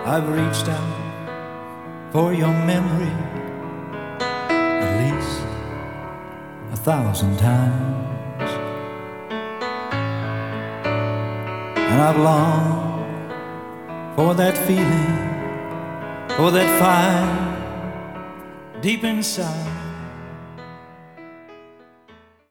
I've reached out for your memory at least 1,000 times, and I've longed for that feeling, for that fire deep inside.